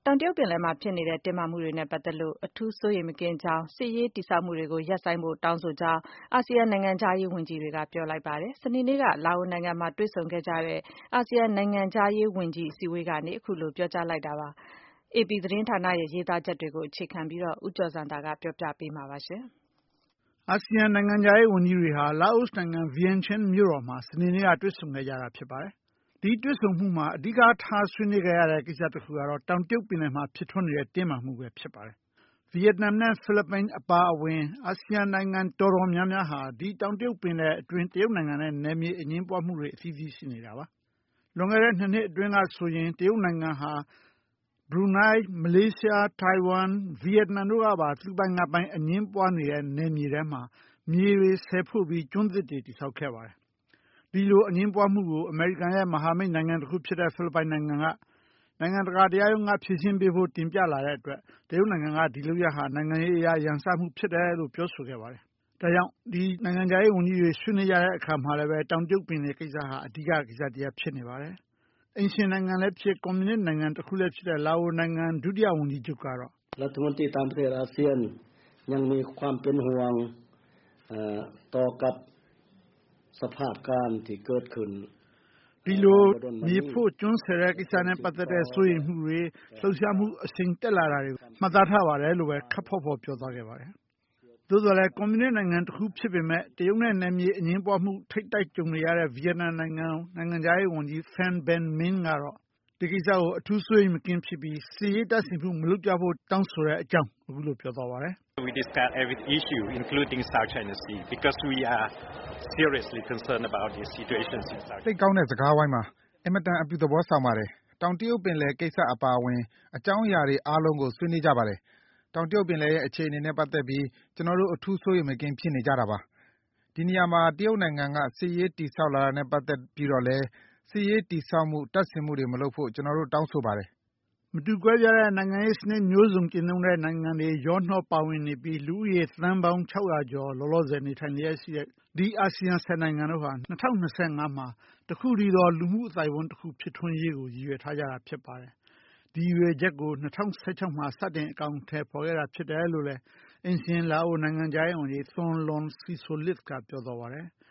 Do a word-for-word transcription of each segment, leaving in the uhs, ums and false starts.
တောင်တရုတ်ပင်လယ်မှာဖြစ်နေတဲ့တင်းမာမှုတွေနဲ့ပတ်သက်လို့အထူးစိုးရိမ်မကင်းကြောင်းစစ်ရေးတည်ဆောက်မှုတွေကိုရပ်ဆိုင်းဖို့တောင်းဆိုကြောင်းအာဆီယံနိုင်ငံခြားရေးဝန်ကြီးတွေကပြောလိုက်ပါတယ်။စနေနေ့ကလာအိုနိုင်ငံမှာတွေ့ဆုံခဲ့ကြတဲ့အာဆီယံနိုင်ငံခြားရေးဝန်ကြီးအစည်းအဝေးကနေအခုလိုပြောကြားလိုက်တာပါ။ အေပီသတင်းဌာနရဲ့ရေးသားချက်တွေကိုအခြေခံပြီးတော့ဦးကျော်ဇံသာကပြောပြပေးမှာပါ။အာဆီယံနိုင်ငံခြားရေးဝန်ကြီးတွေဟာလာအိုနိုင်ငံဗီယင်ချင်းမြို့တော်မှာစနေနေ့ကတွေ့ဆုံခဲ့ကြတာဖြစ်ပါတယ်။ဒီတွေ့ဆုံမှုမှာအဓိကထားဆွေးနွေးခဲ့ရတဲ့ကိစ္စတစ်ခုကတော့တောင်တရုတ်ပင်လယ်မှာဖြစ်ထွန်းနေတဲ့တင်းမာမှုပဲဖြစ်ပါတယ်။ဗီယက်နမ်နဲ့ဖိလစ်ပိုင်အပါအဝင်အာဆီယံနိုင်ငံတော်တော်များများဟာဒီတောင်တရုတ်ပင်လယ်အတွင်းတရုတ်နိုင်ငံနဲ့နယ်မြေအငြင်းပွားမှုတွေအသီးသီးရှိနေတာပါ။လွန်ခဲ့တဲ့နှစ်နှစ်အတွင်းကဆိုရင်တရုတ်နိုင်ငံဟာဘရူနိုင်း၊မလေးရှား၊ထိုင်ဝမ်၊ဗီယက်နမ်တို့ကပါသူပိုင်ငါပိုင်အငြင်းပွားနေတဲ့နယ်မြေထဲမှာမြေတွေဆယ်ဖို့ပြီးကျွန်းသစ်တွေတည်ဆောက်ခဲ့ပါတယ်။ဒီလိုအငြင်းပွားမှုကိုအမေရိကန်ရဲ့မဟာမိတ်နိုင်ငံတစ်ခုဖြစ်တဲ့ဖိလစ်ပိုင်နိုင်ငံကနိုင်ငံတကာတရားရုံးကဖြေရှင်းပေးဖို့တင်ပြလာတဲ့အတွက်တရုတ်နိုင်ငံကဒီလုပ်ရပ်ဟာနိုင်ငံရေးအရရန်စမှုဖြစ်တယ်လို့ပြောဆိုခဲ့ပါတယ်။ဒါကြောင့်ဒီနိုင်ငံခြားရေးဝန်ကြီးတွေဆွေးနွေးကြတဲ့အခါမှာလည်းပဲတောင်တရုတ်ပင်လယ်ကိစ္စဟာအဓိကကိစ္စတစ်ရပ်ဖြစ်နေပါတယ်။အိမ်ရှင်နိုင်ငံလည်းဖြစ်ကွန်မြူနစ်နိုင်ငံတစ်ခုလည်းဖြစ်တဲ့လာအိုနိုင်ငံဒုတိယဝန်ကြီးချုပ်ကတော့รัฐมนตรีต่างประเทศอาเซียนยังมีความเป็นห่วงต่อกับสภาพการที่เกิดขึ้นဒီလိုမြေဖို့ကျွန်းဆယ်တဲ့ကိစ္စနဲ့ပတ်သက်တဲ့စိုးရိမ်မှုတွေလှုပ်ရှားမှုအရှိန်တက်လာတာတွေမှတ်သားထားပါတယ်လို့ပဲခပ်ဖော့ဖော့ပြောသွားခဲ့ပါတယ်။သို့တော်လည်းကွန်မြူနစ်နိုင်ငံတစ်ခုဖြစ်ပေမဲ့တရုတ်နဲ့နယ်မြေအငြင်းပွားမှုထိပ်တိုက်ကြုံနေရတဲ့ဗီယက်နမ်နိုင်ငံနိုင်ငံခြားရေးဝန်ကြီး Pham Binh Minh ကတော့ဒီကိစ္စကိုအထူးစိုးရိမ်မကင်းဖြစ်ပြီးစစ်ရေးတပ်ဆင်မှုမလုပ်ကြဖို့တောင်းဆိုတဲ့အကြောင်းအခုလိုပြောသွားပါတယ်။ We discuss every issue including South China Sea because we are seriously concerned about the situations in South. သိကောင်းတဲ့စကားဝိုင်းမှာအင်မတန်အပြုသဘောဆောင်ပါတယ်။တောင်တရုတ်ပင်လယ်ကိစ္စအပါအဝင်အကြောင်းအရာတွေအားလုံးကိုဆွေးနွေးကြပါတယ်။တောင်တရုတ်ပင်လယ်ရဲ့အခြေအနေနဲ့ပတ်သက်ပြီးကျွန်တော်တို့အထူးစိုးရိမ်မကင်းဖြစ်နေကြတာပါ။ဒီနေရာမှာတရုတ်နိုင်ငံကစစ်ရေးတည်ဆောက်လာတာနဲ့ပတ်သက်ပြီးတော့လည်းစစ်ရေးတည်ဆောက်မှုတပ်ဆင်မှုတွေမလုပ်ဖို့ကျွန်တော်တို့တောင်းဆိုပါတယ်။မတူကွဲပြားတဲ့နိုင်ငံရေးစနစ်မျိုးစုံကျင့်သုံးတဲ့နိုင်ငံတွေရောနှောပါဝင်နေပြီးလူဦးရေသန်းပေါင်း၆၀၀ကျော်လောလောဆယ်နေထိုင်လျက်ရှိတဲ့ဒီအာဆီယံဆယ်နိုင်ငံတို့ဟာ၂၀၂၅မှာတစ်ခုတည်းသောလူမှုအသိုက်အဝန်းတစ်ခုဖြစ်ထွန်းရေးကိုရည်ရွယ်ထားကြတာဖြစ်ပါတယ်။ဒီရည်ရွယ်ချက်ကို၂၀၁၆မှာစတင်အကောင်အထည်ဖော်ခဲ့တာဖြစ်တယ်လို့လည်းအိမ်ရှင်လာအိုနိုင်ငံခြားရေးဝန်ကြီး Thongloun Sisoulith ကပြောသွားပါတယ်။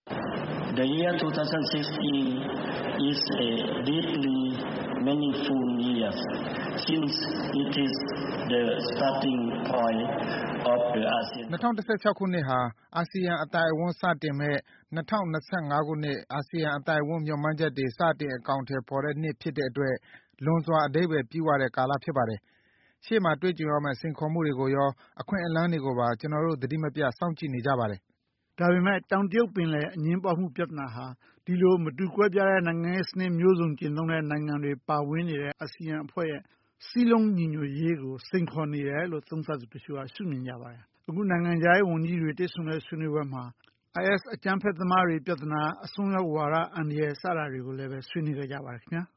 The year twenty sixteen is a deeply meaningful year since it is the starting point of the ASEAN. ၂၀၁၆ခုနှစ်ဟာအာဆီယံအသိုက်အဝန်းစတင်မဲ့၂၀၂၅ခုနှစ်အာဆီယံအသိုက်အဝန်းမျှော်မှန်းချက်တွေစတင်အကောင်အထည်ဖော်တဲ့နှစ်ဖြစ်တဲ့အတွက်လွန်စွာအဓိပ္ပါယ်ပြည့်ဝတဲ့ကာလဖြစ်ပါတယ်။ရှေ့မှာတွေ့ကြုံရမယ့်စိန်ခေါ်မှုတွေကိုရောအခွင့်အလမ်းတွေကိုပါကျွန်တော်တို့သတိမပြတ်စောင့်ကြည့်နေကြပါတယ်။ဒါပေမဲ့တောင်တရုတ်ပင်လယ်အငြင်းပွားမှုပြဿနာဟာဒီလိုမတူကွဲပြားတဲ့နိုင်ငံရေးစနစ်မျိုးစုံကျင့်သုံးတဲ့နိုင်ငံတွေပါဝင်နေတဲ့အာဆီယံအဖွဲ့ရဲ့စည်းလုံးညီညွတ်ရေးကိုစိန်ခေါ်နေတယ်လို့သုံးသပ်သူတချို့ကရှုမြင်ကြပါတယ်။အခုနိုင်ငံခြားရေးဝန်ကြီးတွေတွေ့ဆုံတဲ့ဆွေးနွေးပွဲမှာ အိုင်အက်စ် အကြမ်းဖက်သမားတွေပြဿနာအစွန်းရောက်ဝါဒအန္တရာယ်စတာတွေကိုလည်းပဲဆွေးနွေးခဲ့ကြပါတယ်ခင်ဗျာ။